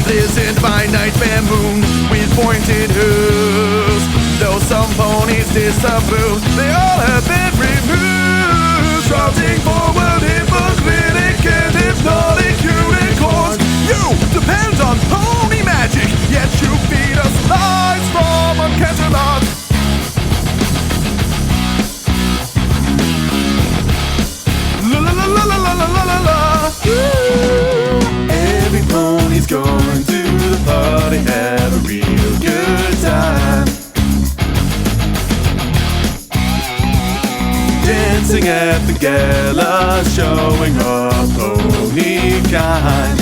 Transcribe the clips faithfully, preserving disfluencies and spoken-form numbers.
Listened by nightmare moon with pointed hooves. Though some ponies disapprove, they all have been removed. Shouting forward hypocritic and hypnotic unicorns. You depend on pony magic, yet you feed us lies from uncanceled. La la la la la la la la la. Every pony's going to the party, have a real good time. Dancing at the gala, showing off pony kind.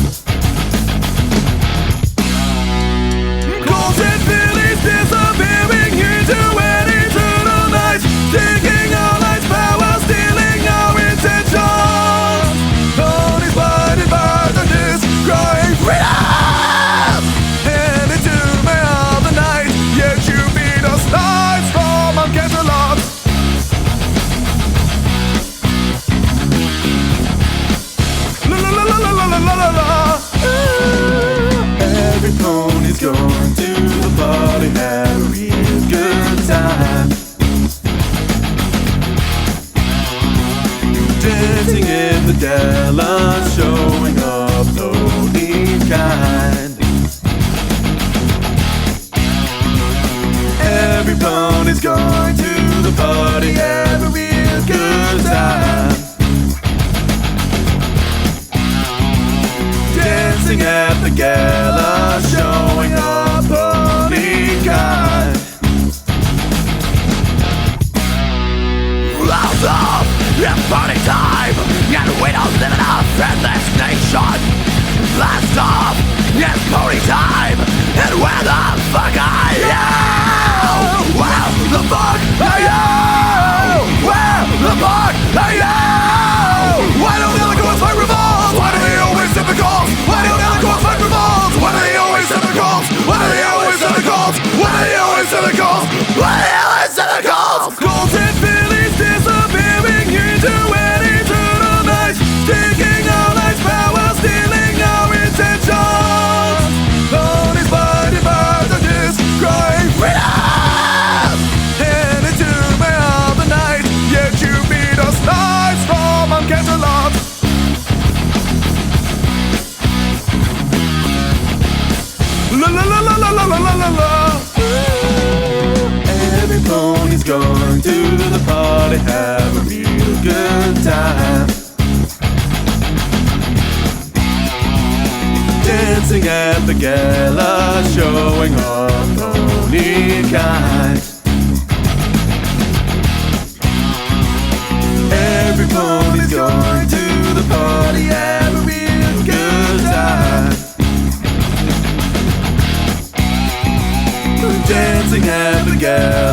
Colts and fillies disappearing into an eternal night, taking our life's power, stealing our intentions. Ponies blinded by darkness, crying freedom! And into me all the night, yet you beat us lies from uncanceled lots. La la la la la la la la la. Every pony's going to the party, have a real good time. Dancing in the gala, showing off pony kind. Every pony's going to the party, have a real good time. Dancing at the gala, showing off pony kind. Loud up, it's party time, and we don't live enough in this nation. Last up, it's pony time, and where the fuck are you? Where the fuck are you? Where the fuck are you? Why don't the other girls fight revolves? Why do they always send the calls? Why don't the other girls fight revolves? Why do they always send the calls? Why do they always send the calls? Why do they always send the calls? Why do they always send the calls? Colts and fillies disappearing into an eternal night, taking our life's power, stealing our intentions. Ponies blinded by darkness, crying freedom! And into me all the night, yet you beat us lies from uncanceled lots. La la la la la la la la la la. Every pony's going to the party, have a real good time. Dancing at the gala, showing off pony kind. Every pony's going to the party, have a real good time. Dancing at the gala,